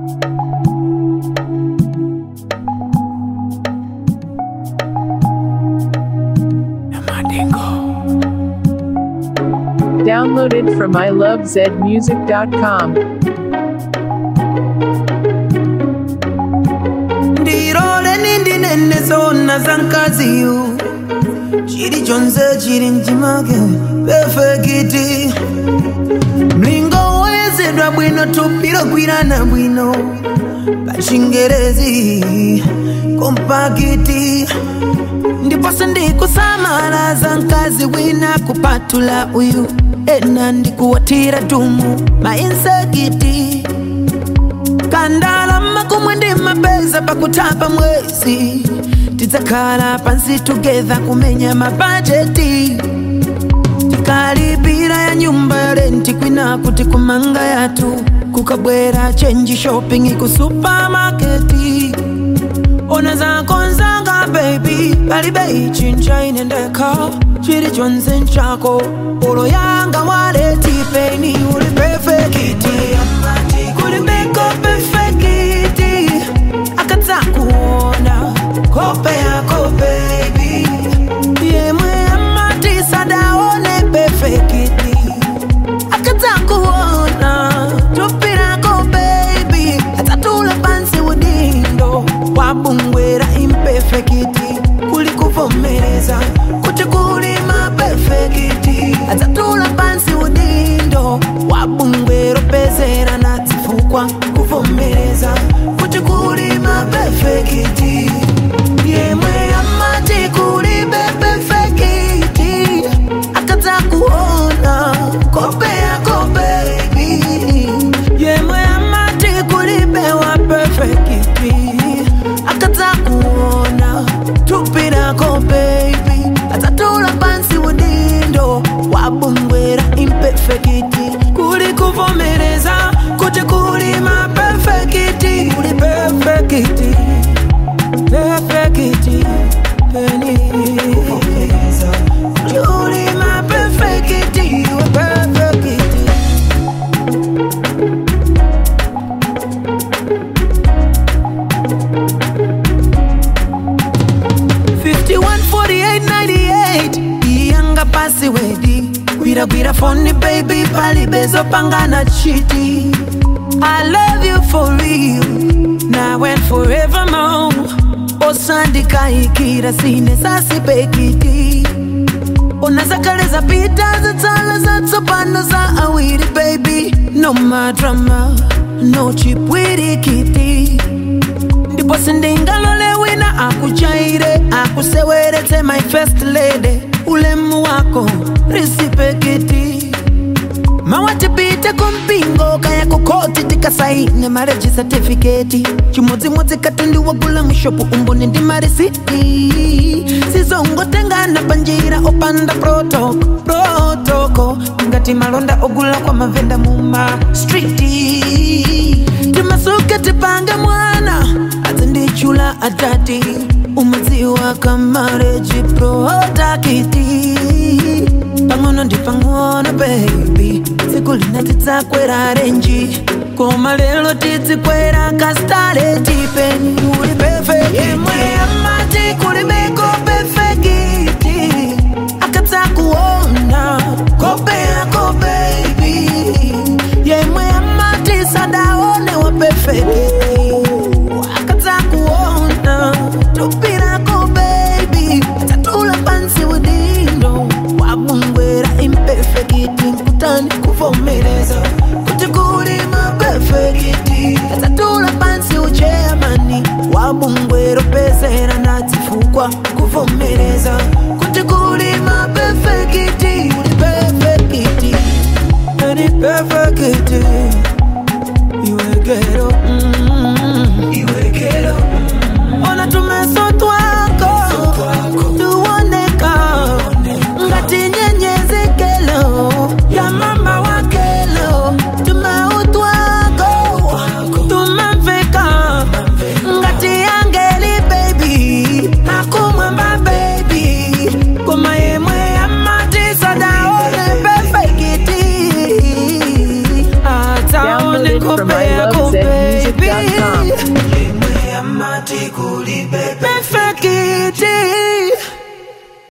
Downloaded from ilovezmusic.com. Ndirole nindinene zona zankaziyu chiri chonse chiri mchimake perfekiti mlingo wezedwa bwino tupiro kwirana bwino pachingerezi kompakiti ndipose ndikusamala zankazi wina kupatula uyu ena ndikuwatira tumu mainsekiti kandalama kumwe ndi mapeza pakutapa mwezi tidzakhala pansi together kumenya mabajeti tikalipira ya nyumba ya renti kwina kuti kumanga yatu kukabwera change shopping iku supermarketi ona zako nzanga baby palibe ichinja inendeka chiri chonse nchako olo yanga waleti peni uli perfekiti kulibeko perfekiti akatsa kuona kope yako baby yemwe amati sadaone perfekiti akatsa kuona tupirako baby atatula pansi udindo wabungwera imperfekiti kulikuvomereza kuti kulima perfekiti atatula pansi udindo wabungwera pezera na tifukwa kuvomereza kuti kulima perfekiti yemwe amati kulibe perfekiti akatsa kuona kope yako baby yemwe amati kulibe wa perfekiti akatsa kuona tupirako baby atatula pansi udindo wabungwera imperfekiti kulikuvomereza kuti kulima perfekiti kuli perfekiti perfekiti peni kulima perfekiti we perfekiti 514898 iyanga pasi wedi gwira phone baby palibezo pangana chiti I love you for real now and forevermore osandika ikira sine sasi pekiti ona zakaleza pita zatsala zatsopano za awiri baby no madrama no cheap witty ndipose ndingalole wina akuchaire akusewerete my first lady ulemu wako risipekiti mawatipite kumpingo kaya kukoti tikasaine marriage certificate chimodzimodzi katundi wagula mushopu umboni ndi marisiti sizongotengana panjira opanda protoko ngati malonda ogula kwa mavenda muma streeti timasuke tipanga mwana azindichula atati umadziwa kamarriage protakiti pang'ono ndi pang'ono baby tsiku lina tidzakwera renji koma lero tidzikwera kastareti peni uli perfect yemwe amati kulibeko perfekiti akatsa kuona kope yako baby yemwe amati sadaone wa perfekiti akatsa kuona tupirako baby atatula pansi udindo wabungwera imperfekiti nkutani kuvomereza kuti kulima perfekiti atatula pansi ucheyamani wabungwera pezera na tifukwa kuvomereza kuti kulima perfekiti uli perfekiti any perfekiti iwekero iwekero ona tumeso twako tuoneka ngati nyenyezekelo ya mama wakelo tumeutwako tumamveka ngati angeli baby akumwamba baby Perfect it.